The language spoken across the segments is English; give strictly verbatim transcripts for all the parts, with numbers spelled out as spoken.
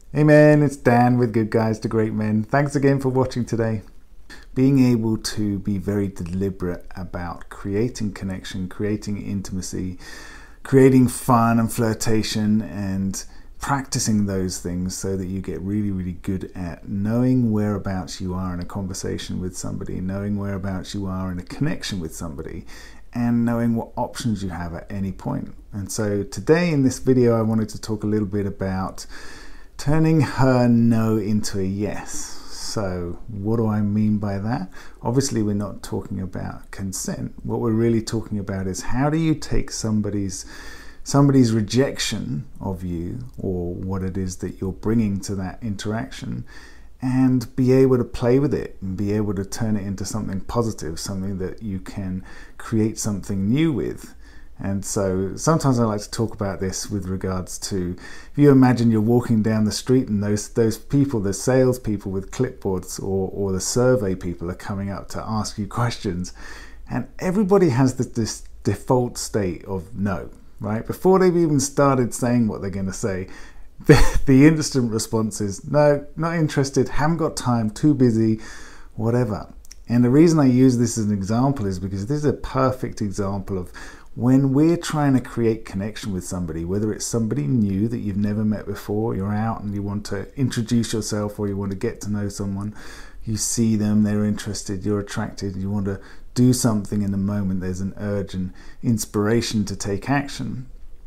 Hey man, it's Dan with Good Guys to Great Men. Thanks again for watching today. Being able to be very deliberate about creating connection, creating intimacy, creating fun and flirtation, and practicing those things so that you get really, really good at knowing whereabouts you are in a conversation with somebody, knowing whereabouts you are in a connection with somebody, and knowing what options you have at any point. And so today in this video, I wanted to talk a little bit about turning her no into a yes. So what do I mean by that? Obviously, we're not talking about consent. What we're really talking about is how do you take somebody's somebody's rejection of you, or what it is that you're bringing to that interaction, and be able to play with it and be able to turn it into something positive, something that you can create something new with. And so sometimes I like to talk about this with regards to, if you imagine you're walking down the street and those those people, the sales people with clipboards, or, or the survey people are coming up to ask you questions, and everybody has this, this default state of no, right? Before they've even started saying what they're going to say, the, the instant response is no, not interested, haven't got time, too busy, whatever. And the reason I use this as an example is because this is a perfect example of when we're trying to create connection with somebody, whether it's somebody new that you've never met before, you're out and you want to introduce yourself, or you want to get to know someone, you see them, they're interested, you're attracted, you want to do something in the moment, there's an urge and inspiration to take action.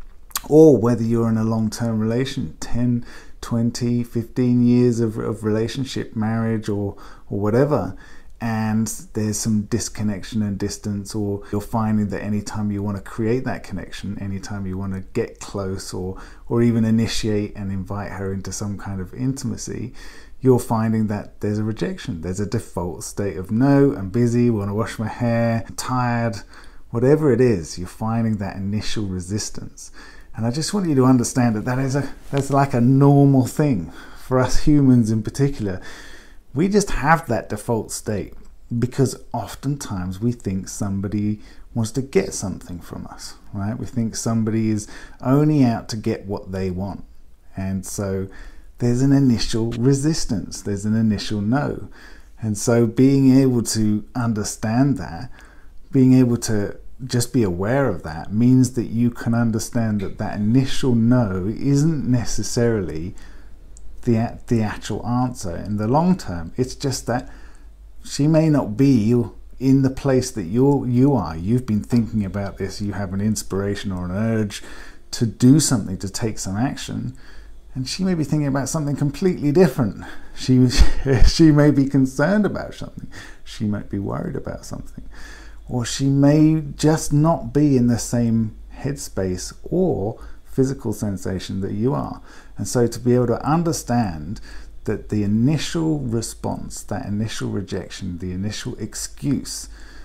Or whether you're in a long-term relation, ten, twenty, fifteen years of, of relationship, marriage, or, or whatever, and there's some disconnection and distance, or you're finding that anytime you want to create that connection, anytime you want to get close, or or even initiate and invite her into some kind of intimacy, you're finding that there's a rejection. There's a default state of no, I'm busy, want to wash my hair, I'm tired, whatever it is, you're finding that initial resistance. And I just want you to understand that that is a that's like a normal thing for us humans in particular. We just have that default state because oftentimes we think somebody wants to get something from us, right? We think somebody is only out to get what they want. And so there's an initial resistance, there's an initial no. And so being able to understand that, being able to just be aware of that, means that you can understand that that initial no isn't necessarily the the actual answer in the long term. It's just that she may not be in the place that you you are. You've been thinking about this, you have an inspiration or an urge to do something, to take some action, and she may be thinking about something completely different. She she may be concerned about something, she might be worried about something, or she may just not be in the same headspace or physical sensation that you are. And so to be able to understand that the initial response, that initial rejection, the initial excuse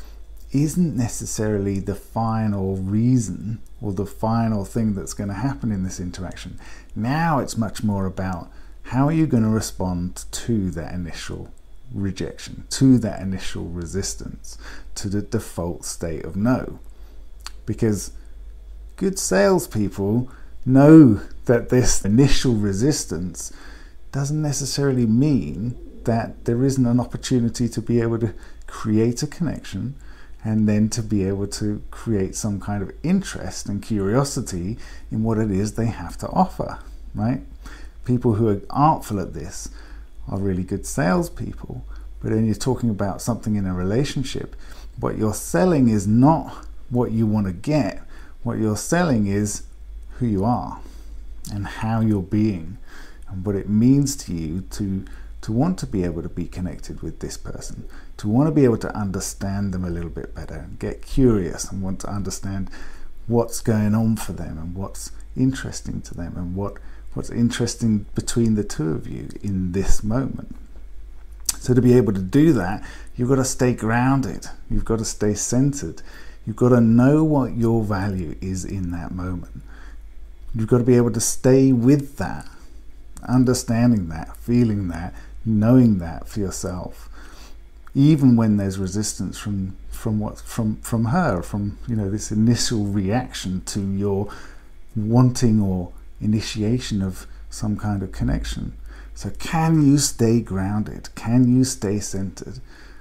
isn't necessarily the final reason or the final thing that's going to happen in this interaction. Now it's much more about how are you going to respond to that initial rejection, to that initial resistance, to the default state of no. Because good salespeople know that this initial resistance doesn't necessarily mean that there isn't an opportunity to be able to create a connection, and then to be able to create some kind of interest and curiosity in what it is they have to offer, right? People who are artful at this are really good salespeople, but then you're talking about something in a relationship. What you're selling is not what you want to get. What you're selling is who you are and how you're being and what it means to you to to want to be able to be connected with this person, to want to be able to understand them a little bit better and get curious and want to understand what's going on for them and what's interesting to them and what what's interesting between the two of you in this moment. So to be able to do that, you've got to stay grounded, you've got to stay centered, you've got to know what your value is in that moment. You've got to be able to stay with that, understanding that, feeling that, knowing that for yourself, even when there's resistance from from what from from her, from you know this initial reaction to your wanting or initiation of some kind of connection. So can you stay grounded? Can you stay centered?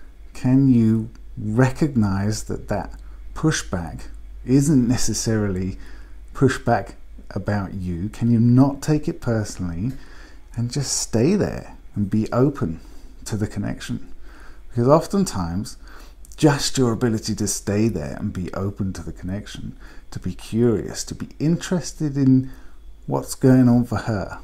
Can you recognize that that pushback isn't necessarily pushback about you? Can you not take it personally and just stay there and be open to the connection? Because oftentimes, just your ability to stay there and be open to the connection, to be curious, to be interested in what's going on for her,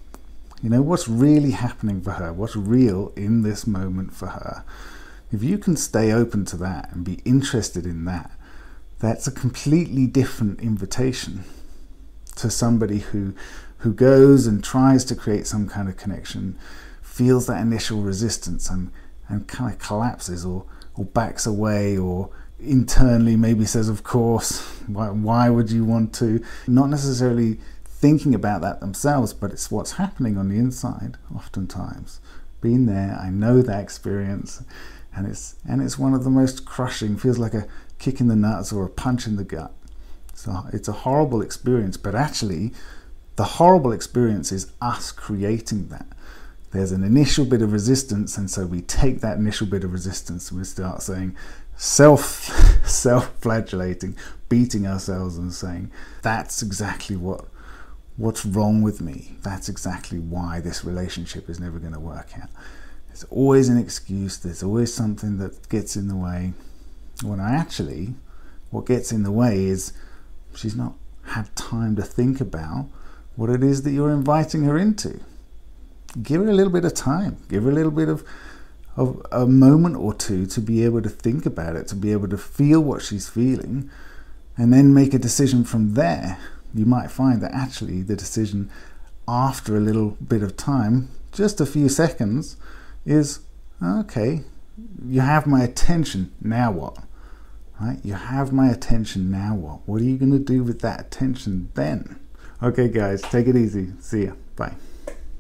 you know, what's really happening for her, what's real in this moment for her. If you can stay open to that and be interested in that, that's a completely different invitation to somebody who who goes and tries to create some kind of connection, feels that initial resistance and, and kind of collapses or, or backs away, or internally maybe says, of course, why, why would you want to? Not necessarily thinking about that themselves, but it's what's happening on the inside oftentimes. Been there, I know that experience, and it's and it's one of the most crushing, feels like a kick in the nuts or a punch in the gut. So it's a horrible experience, but actually the horrible experience is us creating that. There's an initial bit of resistance, and so we take that initial bit of resistance and we start saying, self self-flagellating, beating ourselves and saying, that's exactly what what's wrong with me. That's exactly why this relationship is never going to work out. There's always an excuse, there's always something that gets in the way. When I actually, what gets in the way is she's not had time to think about what it is that you're inviting her into. Give her a little bit of time, give her a little bit of, of a moment or two to be able to think about it, to be able to feel what she's feeling, and then make a decision from there. You might find that actually the decision after a little bit of time, just a few seconds, is, okay, you have my attention, now what? Right? You have my attention, now what? What are you going to do with that attention then? Okay guys, take it easy. See ya. Bye.